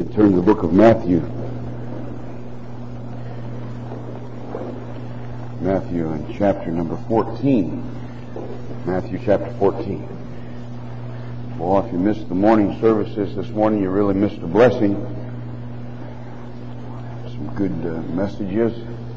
Turn to the book of Matthew. Matthew in chapter number 14. Matthew chapter 14. Well, if you missed the morning services this morning, you really missed a blessing. Some good messages.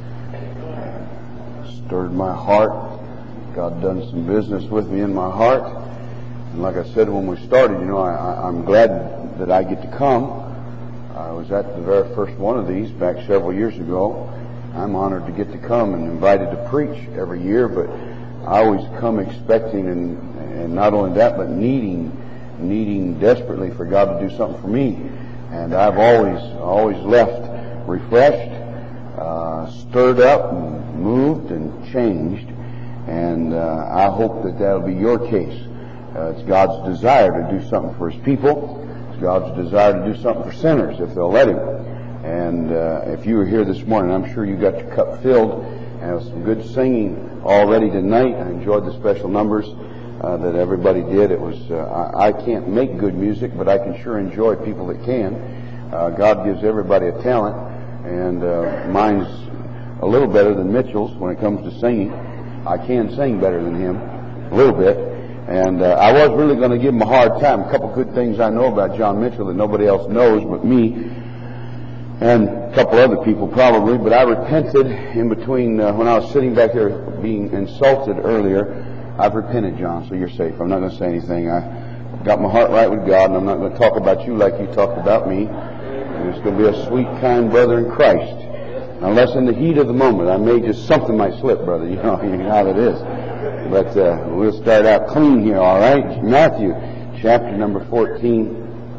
Stirred my heart. God done some business with me in my heart. And like I said when we started, I'm glad that I get to come. I was at the very first one of these back several years ago. I'm honored to get to come and invited to preach every year, but I always come expecting and not only that, but needing desperately for God to do something for me. And I've always left refreshed, stirred up, and moved and changed. And I hope that that'll be your case. It's God's desire to do something for His people. God's desire to do something for sinners if they'll let Him. And if you were here this morning, I'm sure you got your cup filled and some good singing already tonight. I enjoyed the special numbers that everybody did. It was I can't make good music, but I can sure enjoy people that can. God gives everybody a talent, and mine's a little better than Mitchell's when it comes to singing. I can sing better than him a little bit. And I was really going to give him a hard time. A couple good things I know about John Mitchell that nobody else knows but me and a couple other people probably. But I repented in between when I was sitting back there being insulted earlier. I've repented, John, so you're safe. I'm not going to say anything. I got my heart right with God, and I'm not going to talk about you like you talked about me. It's going to be a sweet, kind brother in Christ. Unless in the heat of the moment, I may just something might slip, brother. You know how it is. But we'll start out clean here, all right? Matthew, chapter number 14.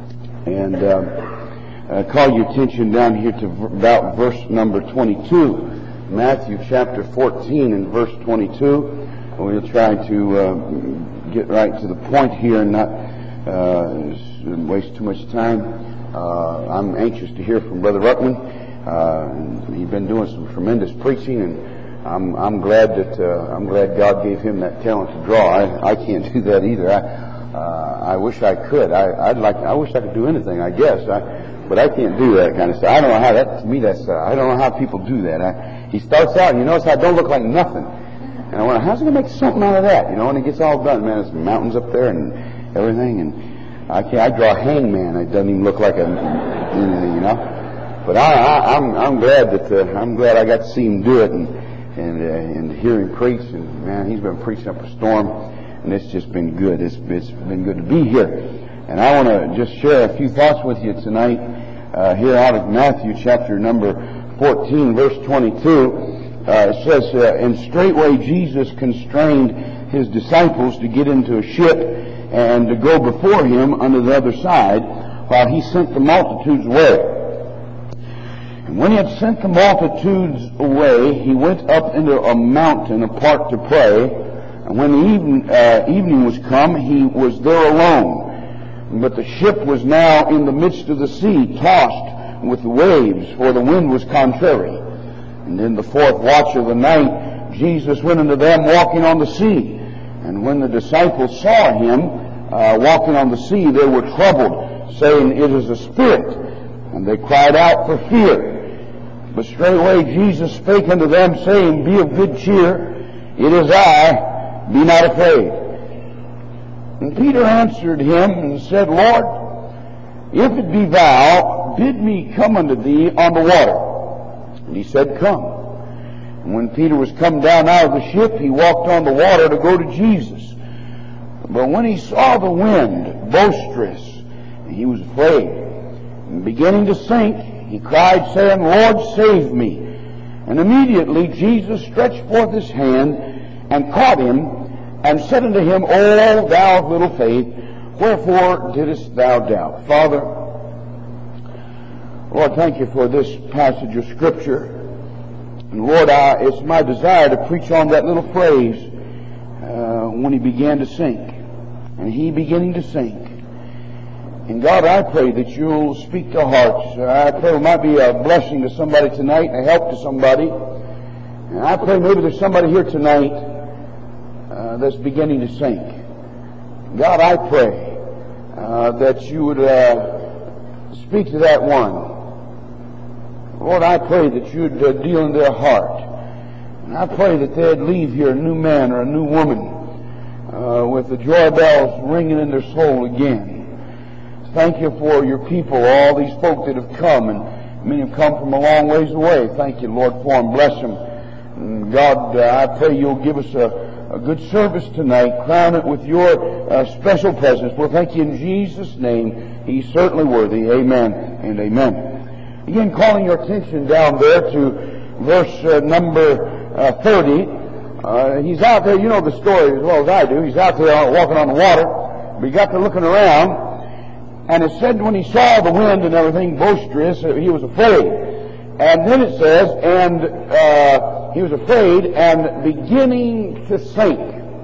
And call your attention down here to about verse number 22. Matthew chapter 14 and verse 22. We'll try to get right to the point here and not waste too much time. I'm anxious to hear from Brother Ruckman. He's been doing some tremendous preaching, and I'm glad God gave him that talent to draw. I can't do that either. I wish I could. I wish I could do anything, I guess. But I can't do that kind of stuff. I don't know how that. To me, I don't know how people do that. He starts out, and you notice I don't look like nothing. And I wonder, how's he gonna make something out of that? And it gets all done. Man, there's mountains up there and everything, and I draw a hangman. It doesn't even look like anything, But I'm glad I got to see him do it and hear him preach. And man, he's been preaching up a storm, and it's just been good. It's been good to be here. And I want to just share a few thoughts with you tonight here out of Matthew chapter number 14, verse 22. It says, and straightway Jesus constrained his disciples to get into a ship and to go before him unto the other side, while he sent the multitudes away. And when he had sent the multitudes away, he went up into a mountain apart to pray. And when the evening was come, he was there alone. But the ship was now in the midst of the sea, tossed with the waves, for the wind was contrary. And in the fourth watch of the night, Jesus went unto them walking on the sea. And when the disciples saw him walking on the sea, they were troubled, saying, It is a spirit. And they cried out for fear. But straightway Jesus spake unto them, saying, Be of good cheer, it is I, be not afraid. And Peter answered him and said, Lord, if it be thou, bid me come unto thee on the water. And he said, Come. And when Peter was come down out of the ship, he walked on the water to go to Jesus. But when he saw the wind boisterous, he was afraid. And beginning to sink, he cried, saying, Lord, save me. And immediately Jesus stretched forth his hand and caught him, and said unto him, O thou of little faith, wherefore didst thou doubt? Father, Lord, thank you for this passage of Scripture. And Lord, it's my desire to preach on that little phrase, when he began to sink. And he beginning to sink. And God, I pray that you'll speak to hearts. I pray it might be a blessing to somebody tonight and a help to somebody. And I pray maybe there's somebody here tonight that's beginning to sink. God, I pray that you would speak to that one. Lord, I pray that you'd deal in their heart. And I pray that they'd leave here a new man or a new woman with the joy bells ringing in their soul again. Thank you for your people, all these folk that have come, and many have come from a long ways away. Thank you, Lord, for them. Bless them. And God, I pray you'll give us a good service tonight. Crown it with your special presence. Well, thank you in Jesus' name. He's certainly worthy. Amen and amen. Again, calling your attention down there to verse number 30. He's out there, you know the story as well as I do. He's out there walking on the water. But he got to looking around. And it said when he saw the wind and everything boisterous, he was afraid. And then it says, and he was afraid and beginning to sink.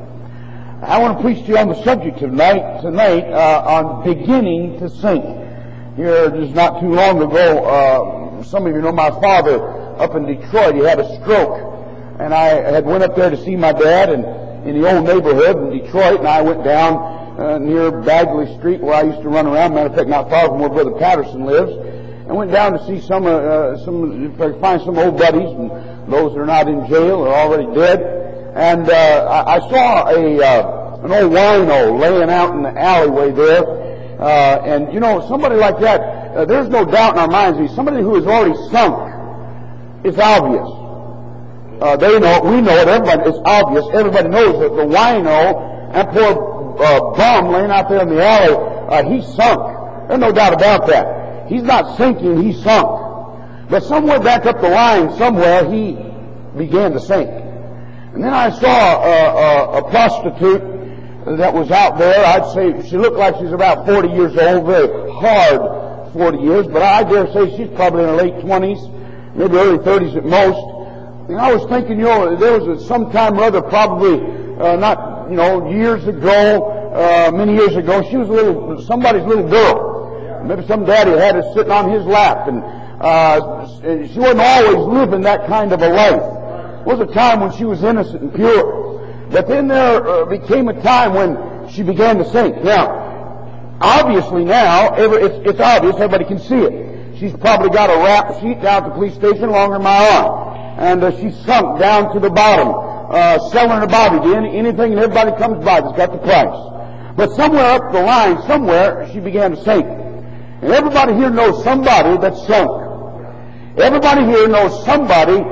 I want to preach to you on the subject tonight on beginning to sink. Here, just not too long ago, some of you know my father up in Detroit. He had a stroke. And I had went up there to see my dad in the old neighborhood in Detroit, and I went down near Bagley Street where I used to run around. Matter of fact, not far from where Brother Patterson lives. And went down to see some if I could find some old buddies, and those that are not in jail or already dead. And I saw an old wino laying out in the alleyway there. And you know, somebody like that, there's no doubt in our minds, he's somebody who is already sunk. It's obvious. They know it, we know it, everybody, it's obvious. Everybody knows that the wino, that poor bum laying out there in the alley, he's sunk. There's no doubt about that. He's not sinking, he's sunk. But somewhere back up the line, somewhere, he began to sink. And then I saw a prostitute that was out there. I'd say she looked like she's about 40 years old, very hard 40 years, but I dare say she's probably in her late 20s, maybe early 30s at most. And I was thinking, you know, there was some time or other, probably not, you know, years ago, many years ago, she was somebody's little girl. Maybe some daddy had her sitting on his lap, and she wasn't always living that kind of a life. There was a time when she was innocent and pure. But then there became a time when she began to sink. Now, obviously now, it's obvious, everybody can see it. She's probably got a rap sheet down at the police station longer than my arm. And she's sunk down to the bottom, selling her body to anything and everybody comes by that's got the price. But somewhere up the line, somewhere, she began to sink. And everybody here knows somebody that's sunk. Everybody here knows somebody,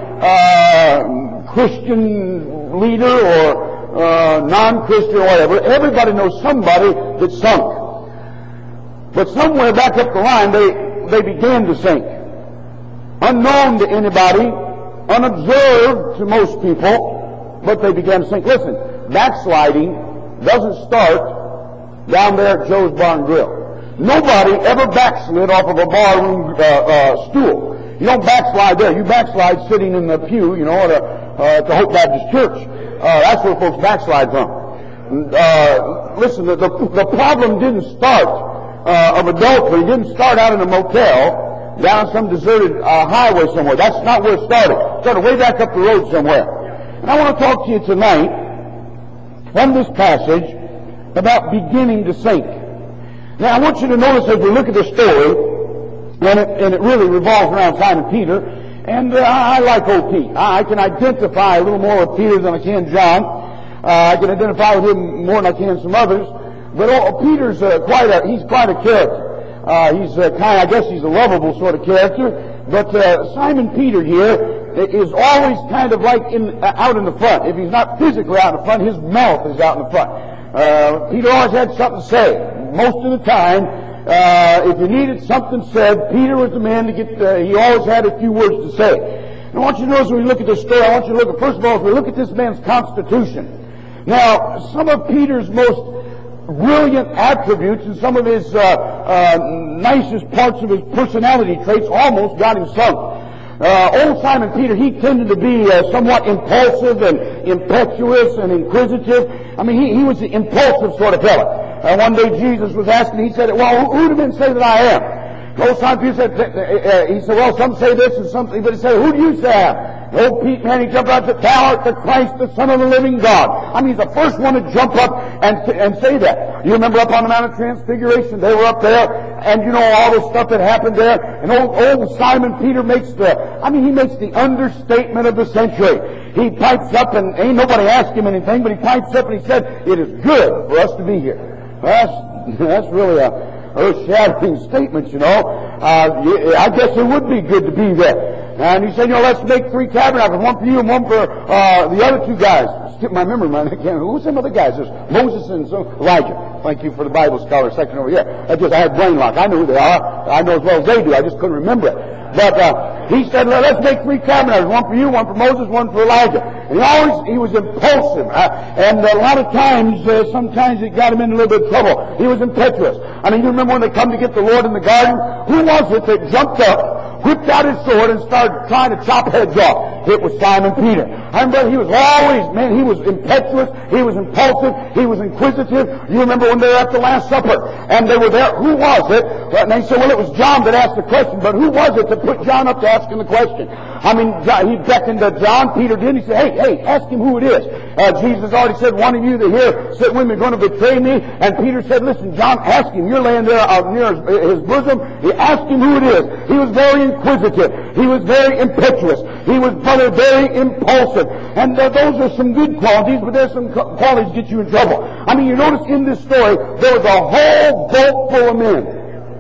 Christian leader or non-Christian or whatever. Everybody knows somebody that's sunk. But somewhere back up the line, they began to sink. Unknown to anybody, unobserved to most people, but they began to sink. Listen, backsliding doesn't start down there at Joe's Barn Grill. Nobody ever backslid off of a barroom stool. You don't backslide there. You backslide sitting in the pew, you know, at the Hope Baptist Church. That's where folks backslide from. Listen, the problem didn't start of adultery. It didn't start out in a motel down some deserted highway somewhere. That's not where it started. It started way back up the road somewhere. And I want to talk to you tonight from this passage about beginning to sink. Now, I want you to notice as we look at this story, and it really revolves around Simon Peter, and I like old Pete. I can identify a little more with Peter than I can John. I can identify with him more than I can some others. But Peter's he's quite a character. I guess he's a lovable sort of character. But Simon Peter here is always kind of like out in the front. If he's not physically out in the front, his mouth is out in the front. Peter always had something to say. Most of the time, if you needed something said, Peter was the man to get, he always had a few words to say. And I want you to notice when we look at this story, I want you to look at, first of all, if we look at this man's constitution. Now, some of Peter's most brilliant attributes and some of his nicest parts of his personality traits almost got him sunk. Old Simon Peter, he tended to be somewhat impulsive and impetuous and inquisitive. I mean, he was the impulsive sort of fellow. One day Jesus was asking, he said, well, who do men say that I am? Old Simon Peter said, well, some say this and some, but he said, who do you say I am? Old Pete, man, he jumped out and said, "Thou art the Christ, the Son of the living God." I mean, he's the first one to jump up and say that. You remember up on the Mount of Transfiguration, they were up there, and you know all the stuff that happened there. And old Simon Peter makes the understatement of the century. He pipes up, and ain't nobody asked him anything, but he pipes up and he said, "It is good for us to be here." That's really a earth-shattering statement, you know. I guess it would be good to be there. And he said, "You know, let's make 3 tabernacles, one for you and one for the other 2 guys." Skip my memory, man. I can't remember. Who's some other guys? There's Moses and Elijah. Thank you for the Bible scholar section over here. I had brain lock. I know who they are. I know as well as they do. I just couldn't remember it. But he said, "Let's make 3 tabernacles, one for you, one for Moses, one for Elijah." And he was impulsive. And a lot of times, sometimes it got him in a little bit of trouble. He was impetuous. I mean, you remember when they come to get the Lord in the garden? Who was it that jumped up, whipped out his sword, and started trying to chop heads off? It was Simon Peter. I remember he was he was impetuous, he was impulsive, he was inquisitive. You remember when they were at the Last Supper, and they were there, who was it? And they said, well, it was John that asked the question, but who was it that put John up to asking the question? I mean, he beckoned to John, Peter did, he said, hey, ask him who it is. Jesus already said, one of you that here sit with me are going to betray me. And Peter said, listen, John, ask him. You're laying there near his bosom. He asked him who it is. He was very inquisitive. He was very impetuous. He was, brother, very impulsive. And those are some good qualities, but there's some qualities that get you in trouble. I mean, you notice in this story, there was a whole boat full of men.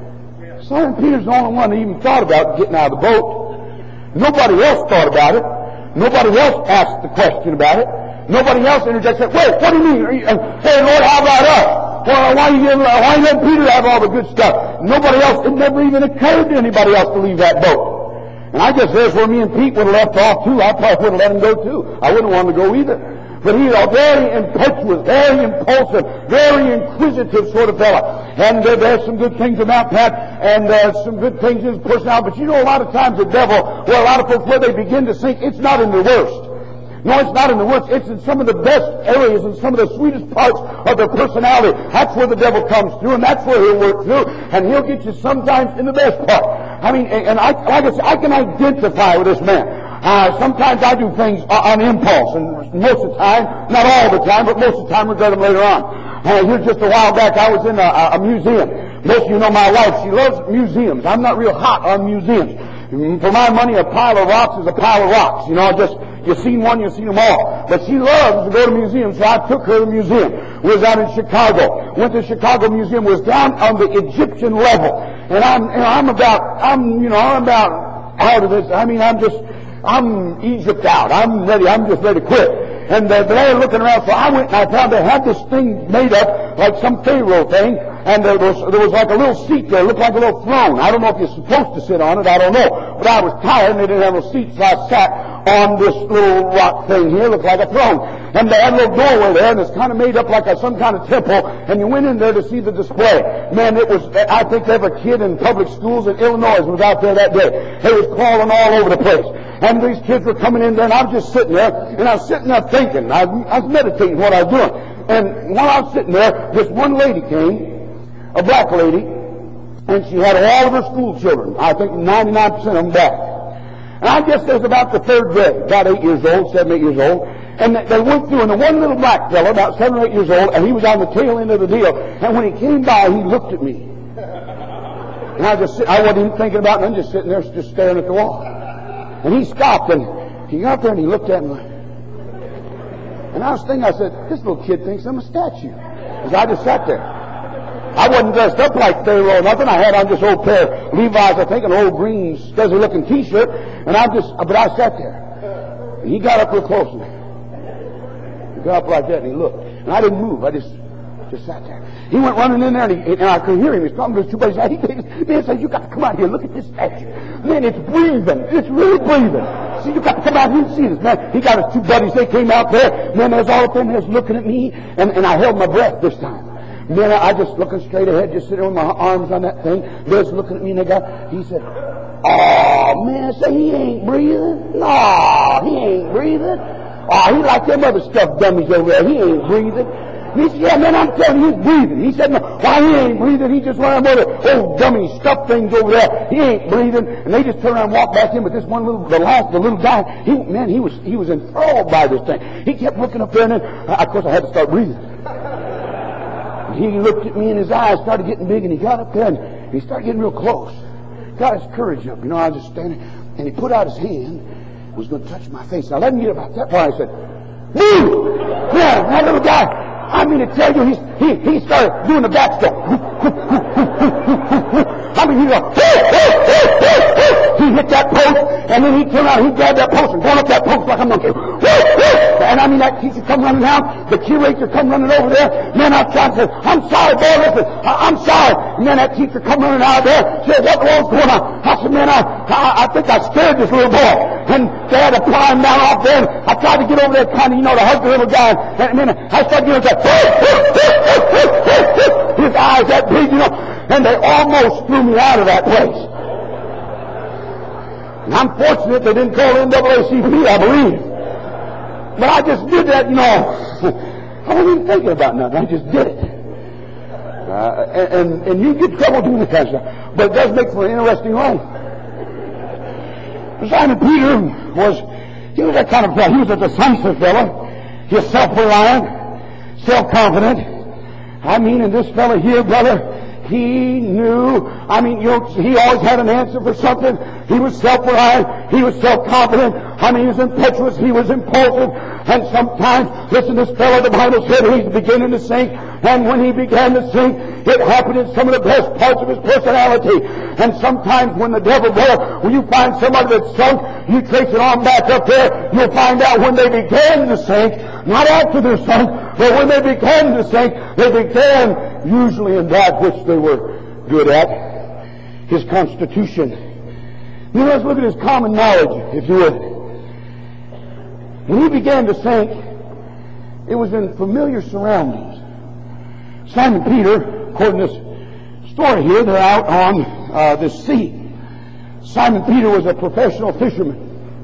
Simon Peter's the only one that even thought about getting out of the boat. Nobody else thought about it. Nobody else asked the question about it. Nobody else interjected and said, wait, what do you mean? Hey, Lord, how about us? Well, why you letting Peter have all the good stuff? Nobody else, it never even occurred to anybody else to leave that boat. And I guess there's where me and Pete would have left off too. I probably would have let him go too. I wouldn't want him to go either. But he's a very impetuous, very impulsive, very inquisitive sort of fella. And there's some good things about that, and some good things in his personality. But you know, a lot of times the devil, well, a lot of folks, where they begin to think, it's not in the worst. No, it's not in the worst. It's in some of the best areas and some of the sweetest parts of their personality. That's where the devil comes through, and that's where he'll work through. And he'll get you sometimes in the best part. I mean, and like I said, I can identify with this man. Sometimes I do things on impulse, and most of the time, not all the time, but most of the time regret them later on. Here just a while back, I was in a museum. Most of you know my wife. She loves museums. I'm not real hot on museums. For my money, a pile of rocks is a pile of rocks. You know, you've seen one, you've seen them all. But she loves to go to museums, so I took her to the museum. We was out in Chicago. Went to the Chicago Museum, was down on the Egyptian level. And I'm about out of this. I mean, I'm Egypt out. I'm just ready to quit. And they're looking around, so I went and I found they had this thing made up like some Pharaoh thing, and there was like a little seat there, looked like a little throne. I don't know if you're supposed to sit on it, I don't know. But I was tired and they didn't have no seat, so I sat on this little rock thing here, looked like a throne. And they had a little doorway there, and it's kind of made up like some kind of temple, and you went in there to see the display. Man, it was, I think every kid in public schools in Illinois was out there that day. They was crawling all over the place. And these kids were coming in there, and I was just sitting there, and I was sitting there thinking. I was meditating what I was doing. And while I was sitting there, this one lady came, a black lady, and she had all of her school children. I think 99% of them back. And I guess there's about the 3rd grade, about 8 years old, 7, 8 years old. And they went through, and the one little black fellow, about 7 or 8 years old, and he was on the tail end of the deal. And when he came by, he looked at me. And I wasn't even thinking about it, and I'm just sitting there, just staring at the wall. And he stopped, and he got up there, and he looked at me. And I was thinking, I said, this little kid thinks I'm a statue. Because I just sat there. I wasn't dressed up like Pharaoh or nothing. I had on this old pair of Levi's, I think, an old green, scuzzy-looking T-shirt. And but I sat there. And he got up real close. He got up like that, and he looked. And I didn't move. I just sat there. He went running in there, and I could hear him. He's talking to his 2 buddies. Man said, you got to come out here and look at this statue. Man, it's breathing. It's really breathing. See, you got to come out here and see this, man. He got his 2 buddies. They came out there. Man, there's all of them that's looking at me, and I held my breath this time. Then I just looking straight ahead, just sitting with my arms on that thing. They're just looking at me, and he said, oh, man, say he ain't breathing. No, he ain't breathing. Oh, he like them other stuffed dummies over there. He ain't breathing. And he said, yeah, man, I'm telling you, he's breathing. He said, no, why, he ain't breathing. He just went over there. Old dummy stuff things over there. He ain't breathing. And they just turned around and walked back in. But this one little, the little guy, he was enthralled by this thing. He kept looking up there, and then, of course, I had to start breathing. He looked at me, and his eyes started getting big, and he got up there, and he started getting real close. Got his courage up. You know, I was just standing, and he put out his hand, was going to touch my face. And I let him get about that far. I said, move! Yeah, that little guy, I mean to tell you, he started doing the backstroke. I mean, he hit that post, and then he turned out, he grabbed that post and going up that post like a monkey. And I mean, that teacher come running down, the curator come running over there. Man, I tried to say, I'm sorry, boy, listen, I'm sorry. And then that teacher come running out there, said, what was going on? I said, man, I think I scared this little boy. And they had to pry him down off there, and I tried to get over there kind of, to hug the little guy. And then I started getting that, his eyes that big, and they almost threw me out of that place. And I'm fortunate they didn't call NAACP, I believe. But I just did that, I wasn't even thinking about nothing. I just did it. And you get trouble doing that kind of stuff. But it does make for an interesting life. Simon Peter he was that kind of fellow. He was a decisive fellow. He was self-reliant, self-confident. I mean, and this fellow here, brother, he knew, he always had an answer for something. He was self-reliant. He was self-confident. He was impetuous. He was impulsive. And sometimes, listen, this fellow, the Bible said, he's beginning to sink. And when he began to sink, it happened in some of the best parts of his personality. And sometimes when the devil goes, when you find somebody that's sunk, you trace it on back up there, you'll find out when they began to sink, not after they're sunk, but when they began to sink, they began usually in that which they were good at, his constitution. Now let's look at his common knowledge, if you would. When he began to sink, it was in familiar surroundings. Simon Peter, according to this story here, they're out on this sea. Simon Peter was a professional fisherman.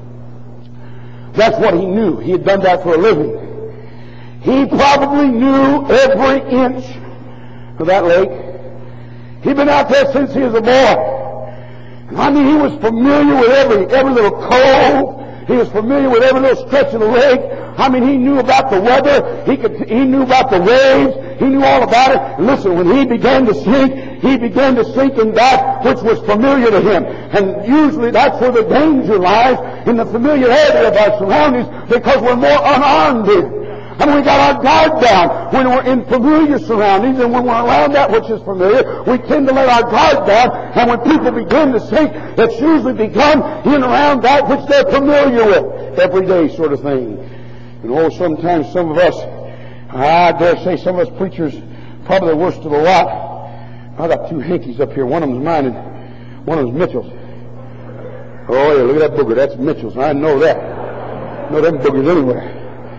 That's what he knew. He had done that for a living. He probably knew every inch of that lake. He'd been out there since he was a boy. He was familiar with every little cove. He was familiar with every little stretch of the lake. He knew about the weather. He knew about the waves. He knew all about it. And listen, when he began to sink, he began to sink in that which was familiar to him. And usually that's where the danger lies, in the familiarity of our surroundings, because we're more unarmed here. We got our guard down when we're in familiar surroundings, and when we're around that which is familiar, we tend to let our guard down, and when people begin to sink, it's usually begun in around that which they're familiar with. Everyday sort of thing. Sometimes some of us, I dare say some of us preachers, probably the worst of the lot. I got two hankies up here. One of them's mine and one of them's Mitchell's. Oh yeah, look at that booger. That's Mitchell's. I know that. I know them boogers anywhere.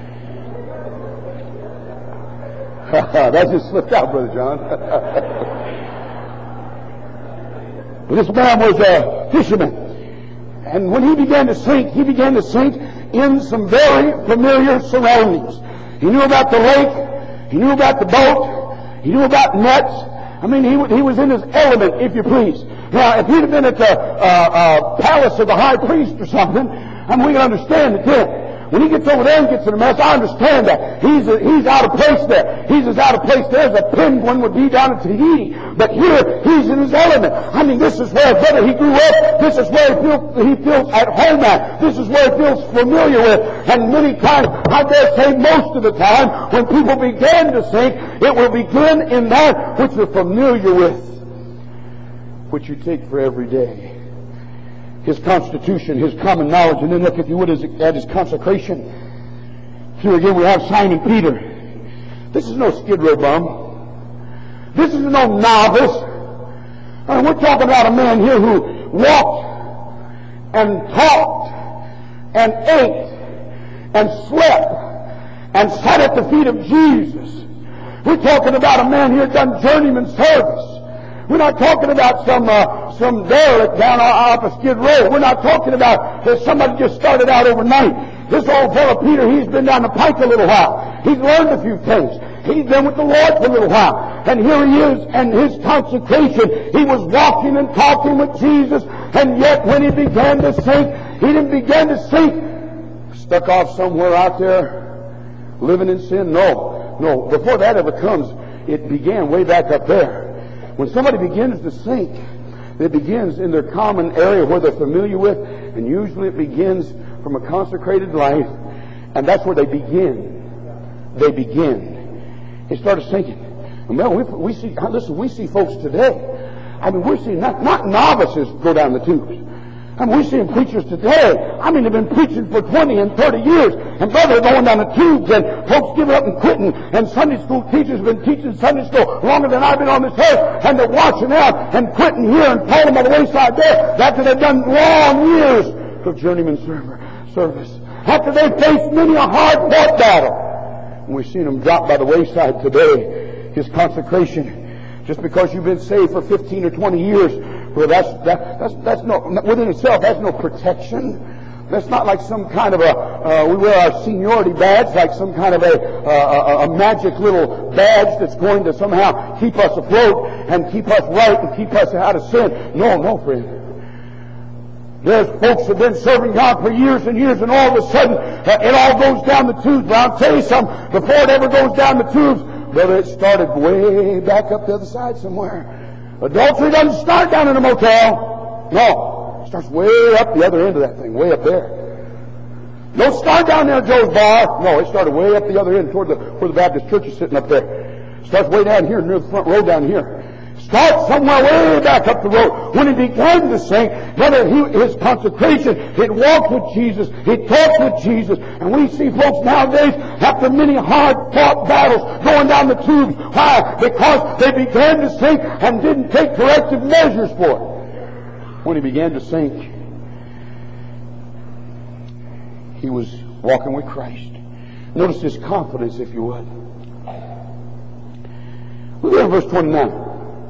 That just slipped out, Brother John. But this man was a fisherman. And when he began to sink in some very familiar surroundings. He knew about the lake. He knew about the boat. He knew about nets. He was in his element, if you please. Now, if he'd have been at the palace of the high priest or something, we can understand it then. When he gets over there and gets in a mess, I understand that. He's out of place there. He's as out of place there as a penguin would be down in Tahiti. But here, he's in his element. This is where, brother, he grew up. This is where he feels at home at. This is where he feels familiar with. And many times, I dare say most of the time, when people begin to sink, it will begin in that which you're familiar with, which you take for every day. His constitution, his common knowledge, and then look, if you would, at his consecration. Here again we have Simon Peter. This is no Skid Row bum. This is no novice. We're talking about a man here who walked and talked and ate and slept and sat at the feet of Jesus. We're talking about a man here done journeyman service. We're not talking about some derelict down off of Skid Row. We're not talking about that somebody just started out overnight. This old fellow Peter, he's been down the pike a little while. He's learned a few things. He'd been with the Lord for a little while. And here he is, and his consecration. He was walking and talking with Jesus, and yet when he began to sink, he didn't begin to sink stuck off somewhere out there, living in sin. No. Before that ever comes, it began way back up there. When somebody begins to sink, it begins in their common area where they're familiar with, and usually it begins from a consecrated life, and that's where they begin. It started sinking. And well, we see folks today. I mean, we're seeing not novices go down the tubes. I mean, we're seeing preachers today. I mean, they've been preaching for 20 and 30 years, and brother, they're going down the tubes, and folks giving up and quitting, and Sunday school teachers have been teaching Sunday school longer than I've been on this earth, and they're washing out and quitting here and falling by the wayside there after they've done long years of journeyman service. After they've faced many a hard-fought battle. And we've seen them drop by the wayside today. His consecration, just because you've been saved for 15 or 20 years, well, that's no, within itself, that's no protection. That's not like some kind of we wear our seniority badge like some kind of a magic little badge that's going to somehow keep us afloat and keep us right and keep us out of sin. No, friend. There's folks that have been serving God for years and years, and all of a sudden it all goes down the tubes. But I'll tell you something, before it ever goes down the tubes, brother, it started way back up the other side somewhere. Adultery doesn't start down in a motel. No. It starts way up the other end of that thing, way up there. Don't start down there at Joe's bar. No, it started way up the other end toward where the Baptist church is sitting up there. It starts way down here near the front row down here. Start somewhere way back up the road. When he began to sing, brother, his consecration, he'd walked with Jesus, he'd talked with Jesus, and we see folks nowadays, after many hard-fought battles, going down the tubes. Why? Because they began to sink and didn't take corrective measures for it. When he began to sink, he was walking with Christ. Notice his confidence, if you would. Look at verse 29.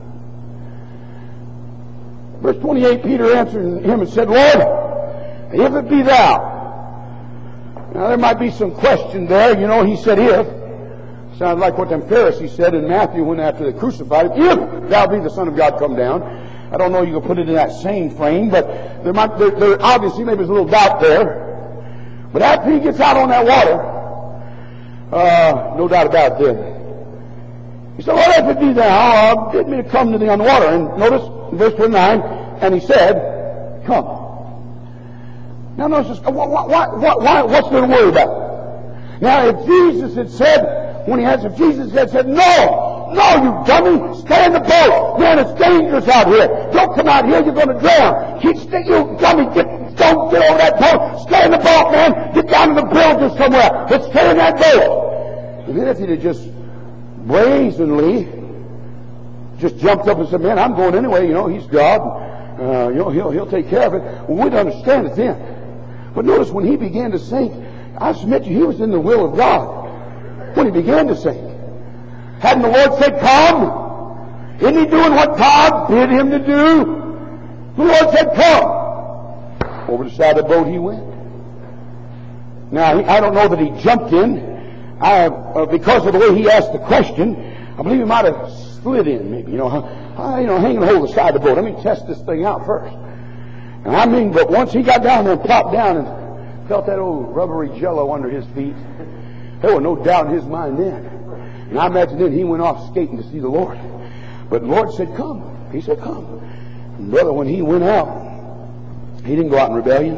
Verse 28, Peter answered him and said, Lord, if it be thou. Now there might be some question there. You know, he said if. Sounds like what them Pharisees said in Matthew when after they crucified him, if thou be the Son of God, come down. I don't know you can put it in that same frame, but there obviously maybe there's a little doubt there. But after he gets out on that water, no doubt about it then. He said, Lord, if it be thou, bid me to come to thee on the water. And notice in verse 29, and he said, come. Now notice this, what's there to worry about? Now if Jesus had said, if Jesus had said, no, you dummy, stay in the boat. Man, it's dangerous out here. Don't come out here, you're going to drown. You dummy, don't get over that boat. Stay in the boat, man. Get down to the bilge or somewhere. But stay in that boat. And then if he'd have just brazenly just jumped up and said, man, I'm going anyway, he's God. He'll take care of it. Well, we'd understand it then. But notice when he began to sink, I submit to you, he was in the will of God. When he began to sink. Hadn't the Lord said, come? Isn't he doing what God bid him to do? The Lord said, come. Over the side of the boat he went. Now, I don't know that he jumped in. Because of the way he asked the question, I believe he might have slid in, maybe, hanging hold of the side of the boat. Let me test this thing out first. And but once he got down there and plopped down and felt that old rubbery jello under his feet, there was no doubt in his mind then. And I imagine then he went off skating to see the Lord. But the Lord said, come. He said, come. And brother, when he went out, he didn't go out in rebellion.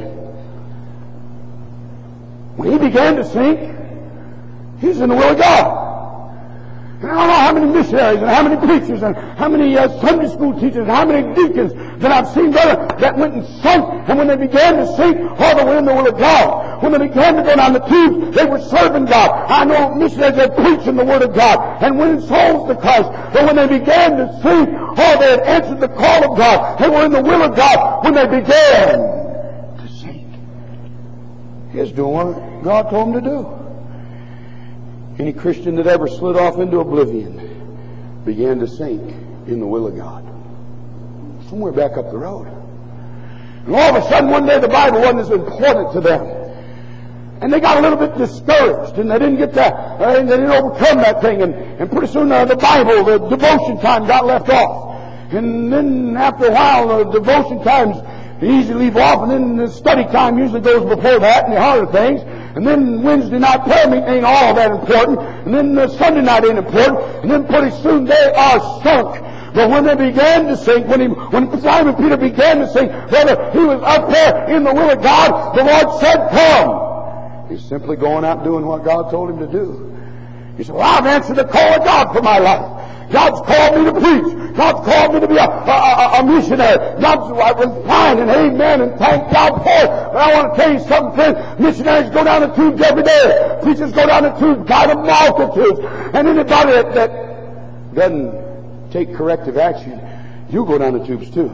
When he began to sink, he's in the will of God. And I don't know how many missionaries and how many preachers and how many Sunday school teachers and how many deacons that I've seen, brother, that went and sunk. And when they began to sink, they were in the will of God. When they began to go down the tubes, they were serving God. I know missionaries that preach in the Word of God and winning souls to Christ. But when they began to sink, they had answered the call of God. They were in the will of God when they began to sink. He's doing what God told them to do. Any Christian that ever slid off into oblivion began to sink in the will of God. Somewhere back up the road. And all of a sudden one day the Bible wasn't as important to them. And they got a little bit discouraged, and they didn't get that, they didn't overcome that thing. And pretty soon the Bible, the devotion time got left off. And then after a while, the devotion times easily leave off, and then the study time usually goes before that, and the harder things. And then Wednesday night prayer meeting ain't all that important. And then the Sunday night ain't important. And then pretty soon they are sunk. But when they began to sing, when Simon Peter began to sing, brother, he was up there in the will of God. The Lord said, come. He's simply going out doing what God told him to do. He said, well, I've answered the call of God for my life. God's called me to preach. God's called me to be a missionary. God's fine and amen and thank God for it. But I want to tell you something, friend. Missionaries go down the tubes every day. Preachers go down the tubes by the multitudes. And anybody that doesn't take corrective action, you go down the tubes too.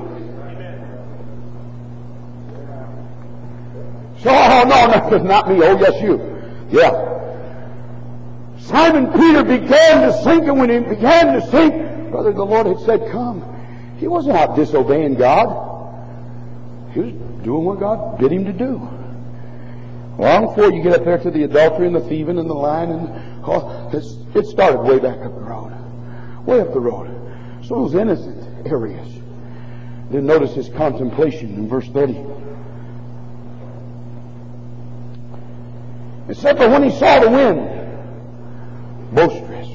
So, oh, no, not me. Oh, yes, you. Yeah. Simon Peter began to sink, and when he began to sink, brother, the Lord had said, come. He wasn't out disobeying God. He was doing what God bid him to do. Long before you get up there to the adultery and the thieving and the lying, and it started way back up the road. Way up the road. So those innocent areas. Then notice his contemplation in verse 30. It said, but when he saw the wind boisterous,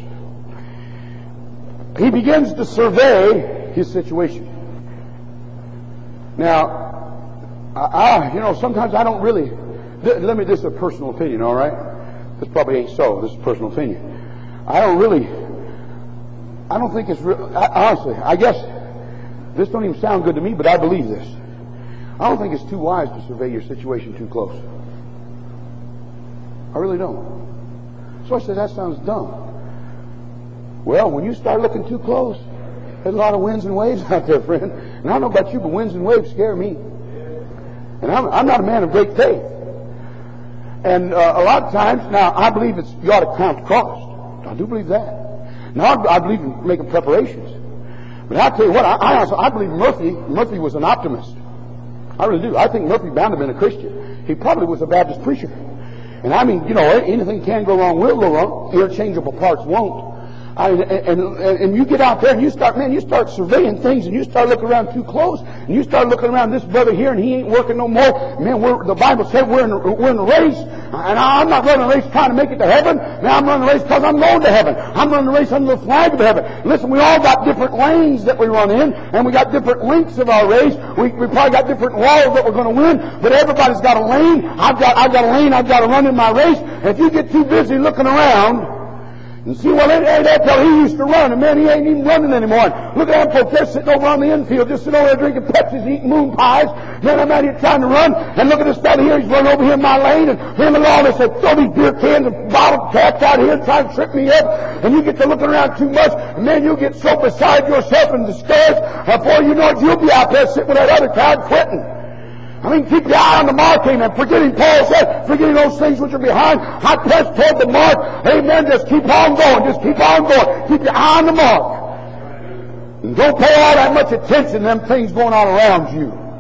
he begins to survey his situation. Now, sometimes I don't really. This is a personal opinion, all right? This probably ain't so. This is a personal opinion. I don't think it's real. Honestly, I guess this don't even sound good to me, but I believe this. I don't think it's too wise to survey your situation too close. I really don't. So I said, that sounds dumb. Well, when you start looking too close, there's a lot of winds and waves out there, friend. And I don't know about you, but winds and waves scare me. And I'm not a man of great faith. And a lot of times, now, I believe you ought to count the cost. I do believe that. Now, I believe in making preparations. But I'll tell you what, I believe Murphy was an optimist. I really do. I think Murphy bound to have been a Christian. He probably was a Baptist preacher. And I mean, anything can go wrong, will go wrong. Interchangeable parts won't. And you get out there and you start surveying things, and you start looking around too close, and you start looking around this brother here, and he ain't working no more. Man, the Bible said we're in a race, and I'm not running a race trying to make it to heaven. Man, I'm running a race because I'm going to heaven. I'm running a race under the flag of heaven. Listen, we all got different lanes that we run in, and we got different lengths of our race. We probably got different walls that we're going to win, but everybody's got a lane. I've got a lane I've got to run in my race. And if you get too busy looking around, and see, well, that's how he used to run, and man, he ain't even running anymore. Look at them folks, they're sitting over on the infield, just sitting over there drinking Pepsis, eating moon pies. Man, I'm out here trying to run, and look at this fellow here, he's running over here in my lane, and him and all this, they throw these beer cans and bottle caps out here and try to trip me up, and you get to looking around too much, and man, you get so beside yourself and discouraged, before you know it, you'll be out there sitting with that other crowd quitting. I mean, keep your eye on the mark, amen. Forgetting, Paul said, forgetting those things which are behind. I press toward the mark. Amen. Just keep on going. Just keep on going. Keep your eye on the mark. And don't pay all that much attention to them things going on around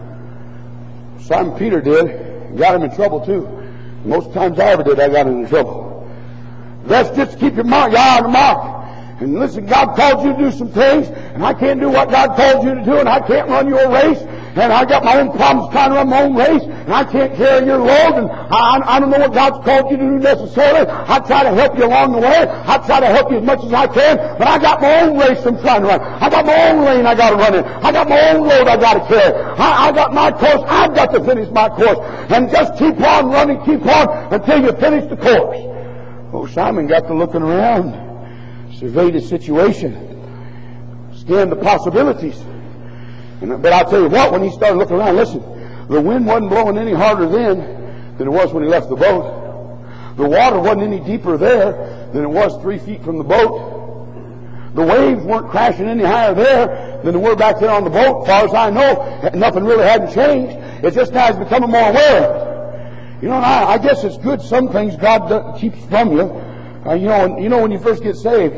you. Simon Peter did. Got him in trouble, too. Most times I ever did, I got him in trouble. Let's just keep your eye on the mark. And listen, God called you to do some things, and I can't do what God called you to do, and I can't run your race. And I got my own problems trying to run my own race, and I can't carry your load, and I don't know what God's called you to do necessarily. I try to help you along the way. I try to help you as much as I can, but I got my own race I'm trying to run. I got my own lane I got to run in. I got my own load I got to carry. I got my course. I've got to finish my course. And just keep on running, keep on until you finish the course. Oh, Simon got to looking around, surveyed the situation, scanned the possibilities. But I'll tell you what, when he started looking around, listen, the wind wasn't blowing any harder then than it was when he left the boat. The water wasn't any deeper there than it was 3 feet from the boat. The waves weren't crashing any higher there than they were back there on the boat. As far as I know, nothing really hadn't changed. It's just now he's becoming more aware of it. And I guess it's good. Some things God keeps from you. When you first get saved,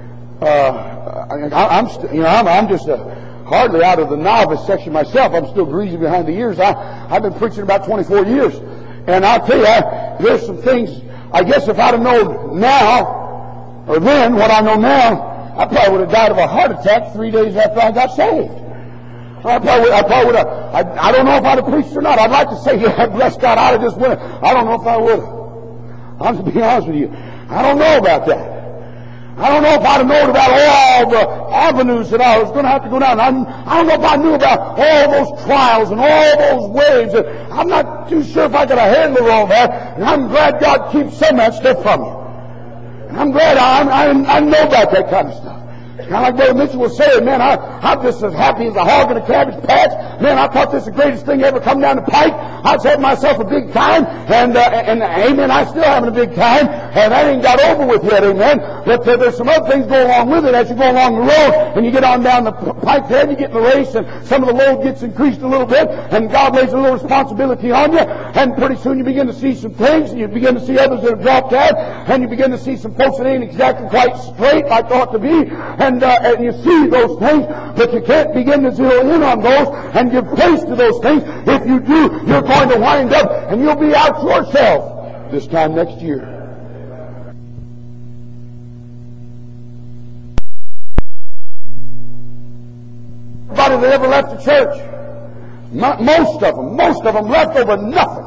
I'm just hardly out of the novice section myself. I'm still greasy behind the ears. I've been preaching about 24 years. And I'll tell you, there's some things, I guess if I'd have known now, or then what I know now, I probably would have died of a heart attack 3 days after I got saved. I probably would have. I don't know if I'd have preached or not. I'd like to say, yeah, bless God, I'd have just went. I don't know if I would have. I'm to be honest with you. I don't know about that. I don't know if I'd have known about all the avenues that I was going to have to go down. I don't know if I knew about all those trials and all those waves. I'm not too sure if I could have handled all that. And I'm glad God keeps some of that stuff from you. And I'm glad I know about that kind of stuff. Kind of like Brother Mitchell was saying, man, I'm just as happy as a hog in a cabbage patch. Man, I thought this was the greatest thing ever come down the pike. I was having myself a big time, and amen, I'm still having a big time, and that ain't got over with yet, amen. But there's some other things go along with it as you go along the road, and you get on down the pike there, and you get in the race, and some of the load gets increased a little bit, and God lays a little responsibility on you, and pretty soon you begin to see some things, and you begin to see others that have dropped out, and you begin to see some folks that ain't exactly quite straight like they ought to be, and you see those things, but you can't begin to zero in on those and give place to those things. If you do, you're going to wind up and you'll be out yourself this time next year. Everybody that ever left the church, most of them left over nothing.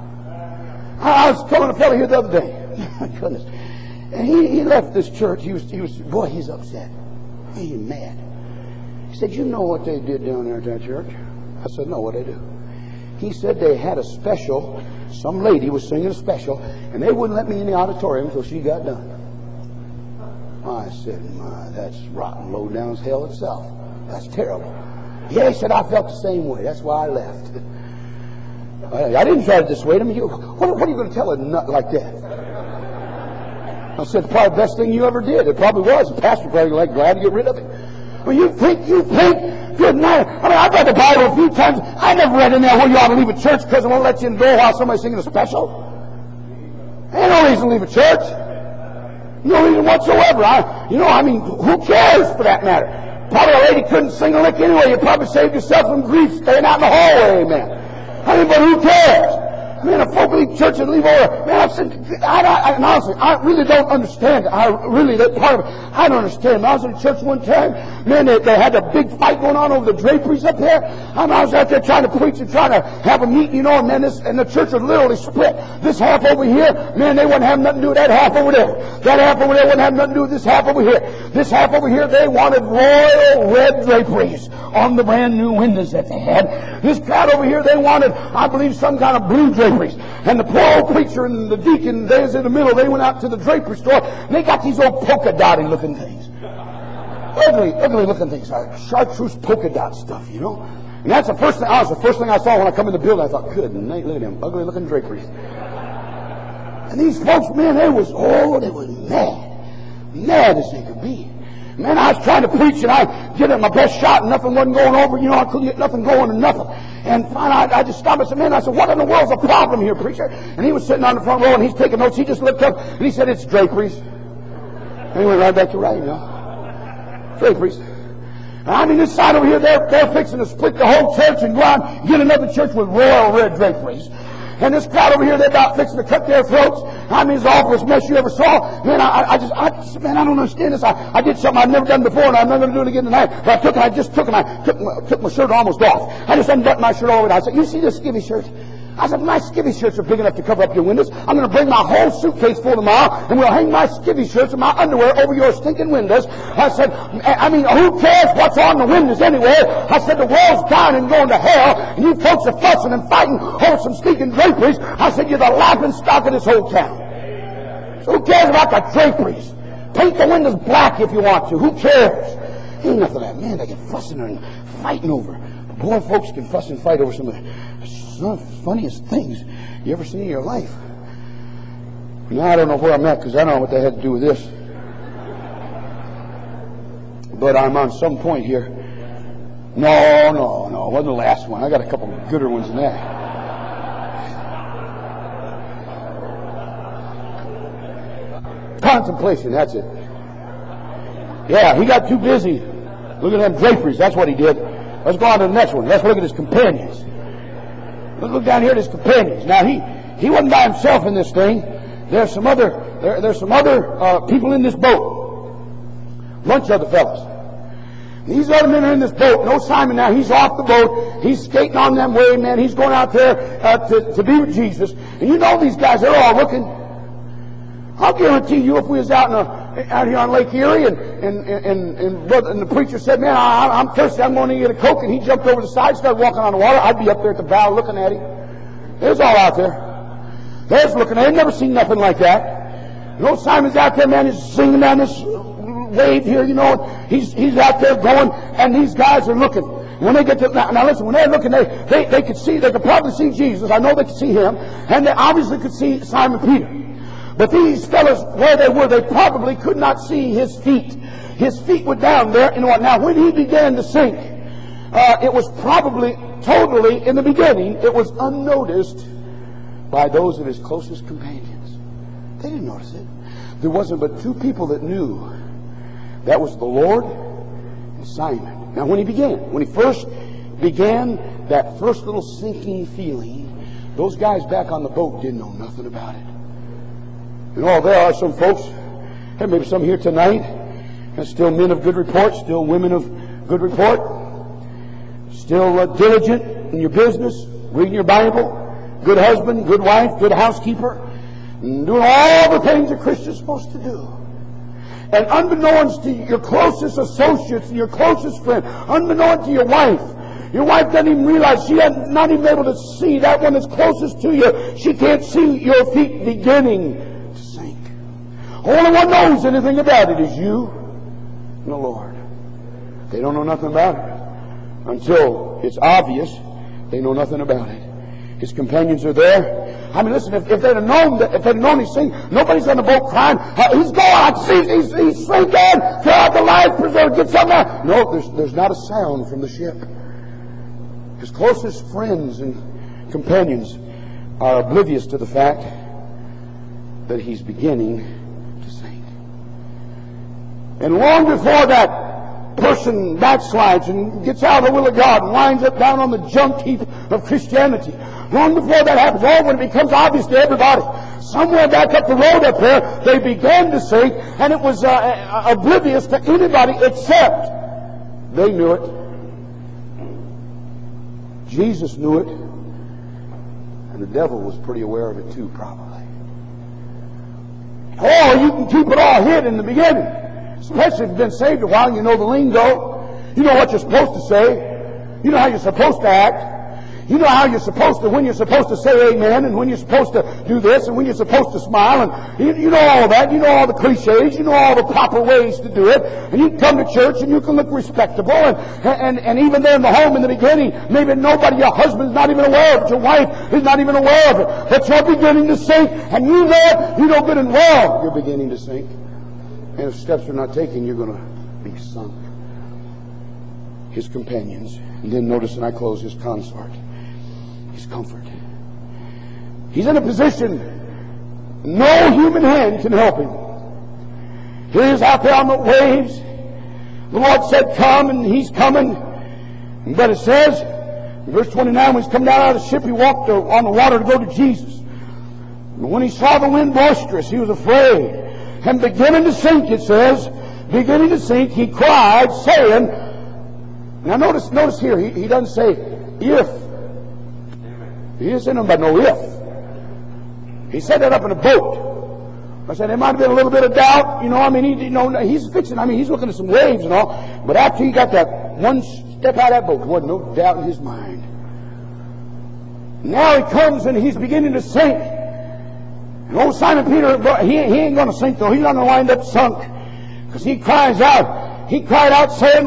I was telling a fellow here the other day, my goodness, and he left this church. He was boy, he's upset. He's mad. He said, you know what they did down there at that church? I said, no, what they do? He said they had a special, some lady was singing a special, and they wouldn't let me in the auditorium until she got done. I said, my, that's rotten low down as hell itself. That's terrible. Yeah, he said, I felt the same way. That's why I left. I didn't try to dissuade him. What are you going to tell a nut like that? I said, it's probably the best thing you ever did. It probably was. The pastor probably glad to get rid of it. Well, you think, good night. I mean, I've read the Bible a few times. I never read in there where you ought to leave a church because it won't let you in the door while somebody's singing a special. Ain't no reason to leave a church. No reason whatsoever. Who cares for that matter? Probably a lady couldn't sing a lick anyway. You probably saved yourself from grief staying out in the hallway, amen. But who cares? Man, a folk leave church and leave over. Man, honestly, I really don't understand. That part of it, I don't understand. I was in church one time. Man, they had a big fight going on over the draperies up there. I was out there trying to preach and trying to have a meeting, and and the church was literally split. This half over here, man, they wouldn't have nothing to do with that half over there. That half over there wouldn't have nothing to do with this half over here. This half over here, they wanted royal red draperies on the brand new windows that they had. This crowd over here, they wanted, I believe, some kind of blue draperies. And the poor old preacher and the deacon, they was in the middle. They went out to the drapery store, and they got these old polka dotty looking things. Ugly looking things. Chartreuse polka dot stuff, And that's the first thing I saw when I come in the building. I thought, good night, look at them ugly looking draperies. And these folks, man, they was mad as they could be. Man, I was trying to preach, and I did it my best shot, and nothing wasn't going over. I couldn't get nothing going and nothing. And finally, I just stopped and said, man, what in the world's the problem here, preacher? And he was sitting on the front row, and he's taking notes. He just looked up, and he said, it's draperies. And he went right back to writing, Draperies. This side over here, they're fixing to split the whole church and go out and get another church with royal red draperies. And this crowd over here, they're about fixing to cut their throats. It's the awfulest mess you ever saw. Man, I don't understand this. I did something I've never done before, and I'm not going to do it again tonight. But I took my shirt almost off. I just unbuttoned my shirt all the way down. I said, you see this skivvy shirt? I said, my skivvy shirts are big enough to cover up your windows. I'm going to bring my whole suitcase full tomorrow, and we'll hang my skivvy shirts and my underwear over your stinking windows. I said, who cares what's on the windows anyway? I said, the world's dying and going to hell, and you folks are fussing and fighting over some stinking draperies. I said, you're the laughing stock of this whole town. So who cares about the draperies? Paint the windows black if you want to. Who cares? Ain't nothing of that. Man, they get fussing and fighting over. Boy, folks can fuss and fight over some of the funniest things you ever seen in your life. Now, I don't know where I'm at because I don't know what they had to do with this. But I'm on some point here. No, it wasn't the last one. I got a couple gooder ones than that. Contemplation, that's it. Yeah, he got too busy looking at them draperies. That's what he did. Let's go on to the next one. Let's look at his companions. Let's look down here at his companions. Now he wasn't by himself in this thing. There's some other people in this boat. Bunch of other fellas. These other men are in this boat. No Simon now. He's off the boat. He's skating on them way, man. He's going out there to be with Jesus. And you know these guys, they're all looking. I'll guarantee you if we was out here on Lake Erie and the preacher said, man, I'm thirsty, I'm going to get a Coke, and he jumped over the side, started walking on the water, I'd be up there at the bow looking at him. There's all out there. There's looking at him. Never seen nothing like that. You know, Simon's out there, man, he's singing down this wave here, you know, he's out there going, and these guys are looking. When they get to, now listen, when they're looking, they could see, they could probably see Jesus. I know they could see him, and they obviously could see Simon Peter. But these fellas, where they were, they probably could not see his feet. His feet were down there. And now, when he began to sink, it was probably totally, in the beginning, it was unnoticed by those of his closest companions. They didn't notice it. There wasn't but two people that knew. That was the Lord and Simon. Now, when he first began that first little sinking feeling, those guys back on the boat didn't know nothing about it. You know, there are some folks, and maybe some here tonight, and still men of good report, still women of good report, still diligent in your business, reading your Bible, good husband, good wife, good housekeeper, and doing all the things a Christian's supposed to do. And unbeknownst to your closest associates and your closest friend, unbeknownst to your wife doesn't even realize, she has not even able to see that one that's closest to you. She can't see your feet beginning. Only one knows anything about it is you and the Lord. They don't know nothing about it. Until it's obvious, they know nothing about it. His companions are there. I mean, listen, if they'd have known he's sinking, nobody's on the boat crying, he's going, he's sinking, throw out the life preserver, get something out. No, there's not a sound from the ship. His closest friends and companions are oblivious to the fact that he's beginning. And long before that person backslides and gets out of the will of God and winds up down on the junk heap of Christianity, long before that happens, when it becomes obvious to everybody, somewhere back up the road up there, they began to sink, and it was oblivious to anybody except they knew it. Jesus knew it, and the devil was pretty aware of it too, probably. Oh, you can keep it all hid in the beginning. Especially if you've been saved a while and you know the lingo. You know what you're supposed to say. You know how you're supposed to act. You know how you're supposed to, when you're supposed to say amen, and when you're supposed to do this, and when you're supposed to smile, and you know all that. You know all the cliches. You know all the proper ways to do it. And you can come to church and you can look respectable. And even there in the home in the beginning, maybe your husband's not even aware of it. Your wife is not even aware of it. But you're beginning to sink, and you know it. You know good and well you're beginning to sink. And if steps are not taken, you're going to be sunk. His companions. And then notice, and I close, his consort. His comfort. He's in a position no human hand can help him. Here he is out there on the waves. The Lord said, come, and he's coming. But it says, in verse 29, when he's come down out of the ship, he walked on the water to go to Jesus. And when he saw the wind boisterous, he was afraid. And beginning to sink, it says, beginning to sink, he cried, saying, now notice here, he doesn't say, if. He didn't say nothing about no if. He said that up in a boat. I said, there might have been a little bit of doubt, he's he's looking at some waves and all, but after he got that one step out of that boat, there wasn't no doubt in his mind. Now he comes and he's beginning to sink. And old Simon Peter, he ain't going to sink though. He's not going to wind up sunk. Because he cried out saying,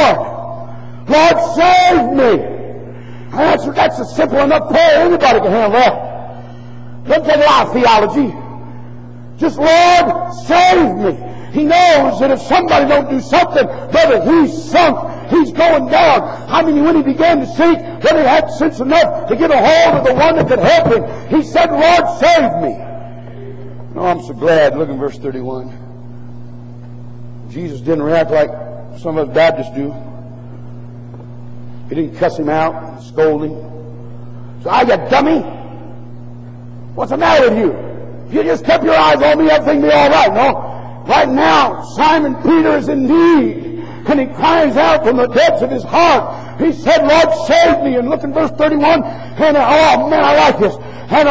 Lord, save me. And that's a simple enough prayer. Anybody can handle that. Doesn't take a lot of theology. Just, Lord, save me. He knows that if somebody don't do something, brother, he's sunk. He's going down. I mean, when he began to sink, then he had sense enough to get a hold of the one that could help him. He said, Lord, save me. Oh, I'm so glad. Look in verse 31. Jesus didn't react like some of us Baptists do. He didn't cuss him out, scold him, So, you dummy? What's the matter with you? If you just kept your eyes on me, everything would be all right. No. Right now, Simon Peter is in need. And he cries out from the depths of his heart. He said, Lord, save me. And look in verse 31. And, oh man, I like this. And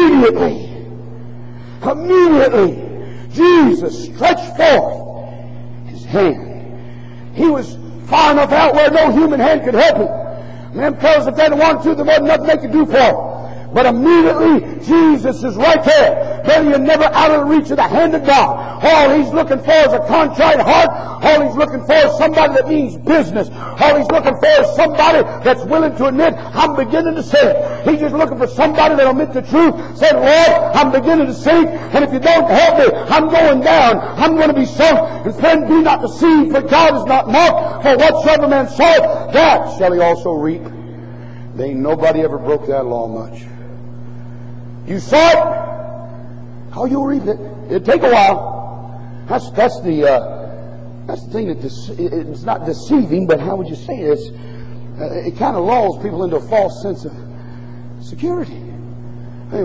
immediately, Jesus stretched forth His hand. He was far enough out where no human hand could help him. Man tells us if they wanted to, there wasn't nothing they could do for him. But immediately, Jesus is right there. Then you're never out of the reach of the hand of God. All He's looking for is a contrite heart. All He's looking for is somebody that means business. All He's looking for is somebody that's willing to admit, I'm beginning to sink. He's just looking for somebody that'll admit the truth. Say, Lord, I'm beginning to sink. And if you don't help me, I'm going down. I'm going to be sunk. And friend, be not deceived, for God is not mocked. For whatsoever man soweth, that shall he also reap. There ain't nobody ever broke that law much. You saw it, how you'll reap it. It'll take a while. That's the thing that it's not deceiving, but how would you say it? It kind of lulls people into a false sense of security. Hey,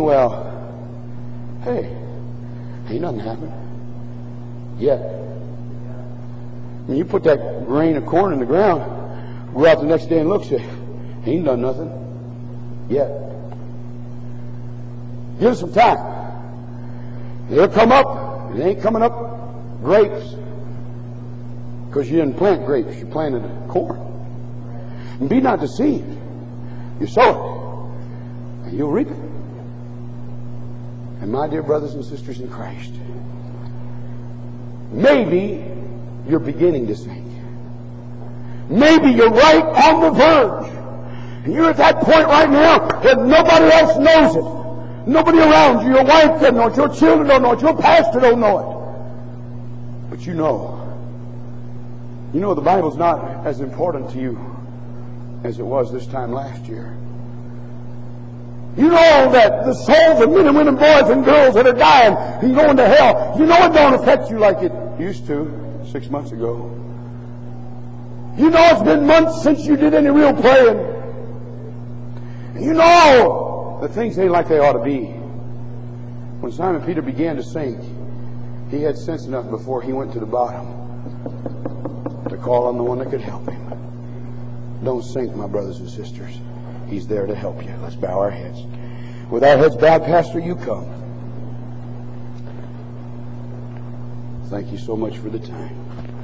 ain't nothing happened yet. When you put that grain of corn in the ground, go out the next day and look, say, ain't done nothing yet. Give it some time. It'll come up. It ain't coming up grapes. Because you didn't plant grapes. You planted corn. And be not deceived. You sow it. And you'll reap it. And my dear brothers and sisters in Christ, maybe you're beginning to sink. Maybe you're right on the verge. And you're at that point right now that nobody else knows it. Nobody around you, your wife doesn't know it, your children don't know it, your pastor don't know it. But you know the Bible's not as important to you as it was this time last year. You know that the souls of men and women, boys and girls that are dying and going to hell, you know it don't affect you like it used to 6 months ago. You know it's been months since you did any real praying. And you know that things ain't like they ought to be. When Simon Peter began to sink, he had sense enough before he went to the bottom to call on the one that could help him. Don't sink, my brothers and sisters. He's there to help you. Let's bow our heads. With our heads bowed, Pastor, you come. Thank you so much for the time.